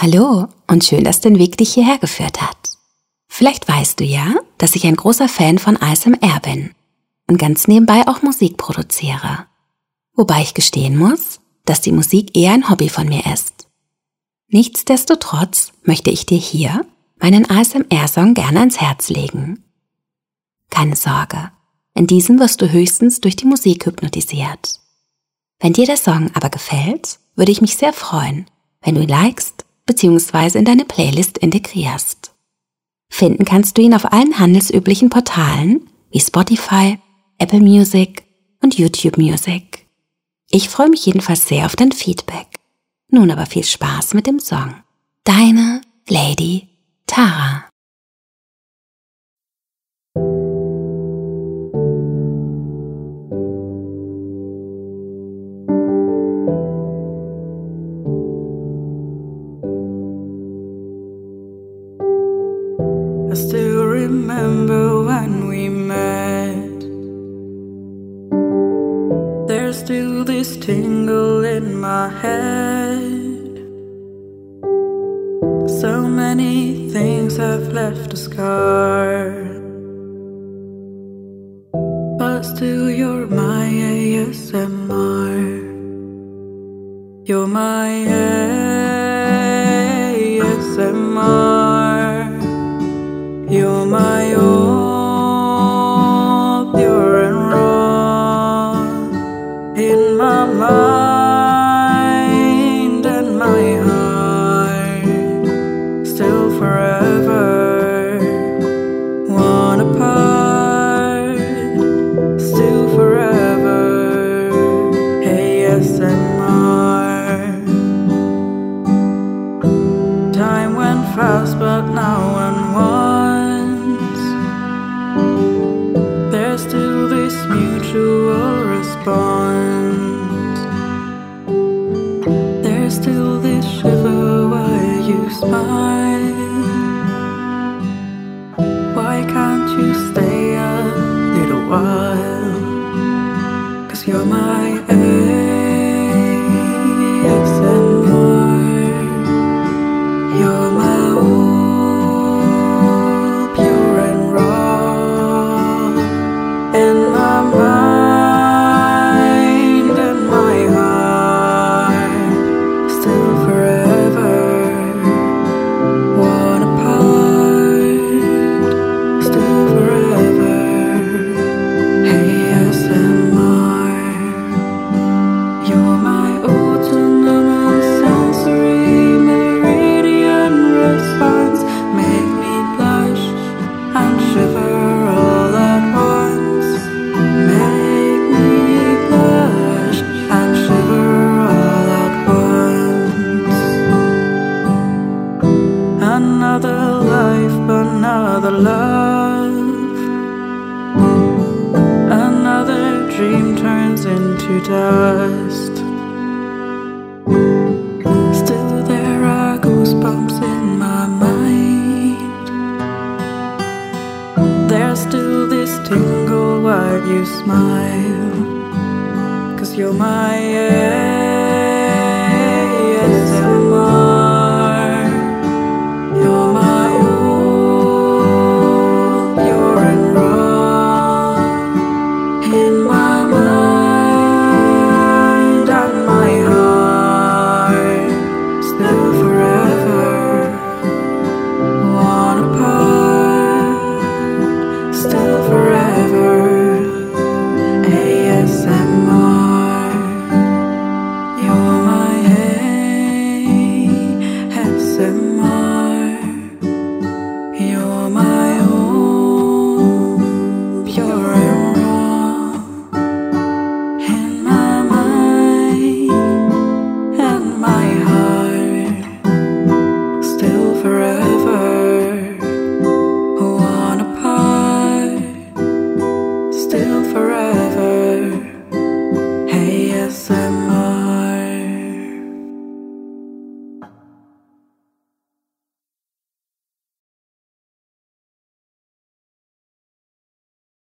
Hallo und schön, dass dein Weg dich hierher geführt hat. Vielleicht weißt du ja, dass ich ein großer Fan von ASMR bin und ganz nebenbei auch Musik produziere. Wobei ich gestehen muss, dass die Musik eher ein Hobby von mir ist. Nichtsdestotrotz möchte ich dir hier meinen ASMR-Song gerne ans Herz legen. Keine Sorge, in diesem wirst du höchstens durch die Musik hypnotisiert. Wenn dir der Song aber gefällt, würde ich mich sehr freuen, wenn du ihn likest bzw. in deine Playlist integrierst. Finden kannst du ihn auf allen handelsüblichen Portalen wie Spotify, Apple Music und YouTube Music. Ich freue mich jedenfalls sehr auf dein Feedback. Nun aber viel Spaß mit dem Song. Deine Lady Tara. I still remember when we met. There's still this tingle in my head. So many things have left a scar, but still you're my ASMR. You're my ASMR. You're my all, pure and raw, in my mind and my heart, still forever, one apart, still forever, ASMR. Time went fast, but now and once there's still this mutual response. There's still this shiver while you smile. Why can't you stay a little while? 'Cause you're my ASMR. You're my all, pure and raw, in my mind and my heart, still forever, one apart, still forever, ASMR. You're my autonomous sensory meridian response, make me blush and shiver all at once. Make me blush and shiver all at once. Another life, another love. Another dream turns into dust. Still there are goosebumps in my mind. There's still this tingle while you smile. 'Cause you're my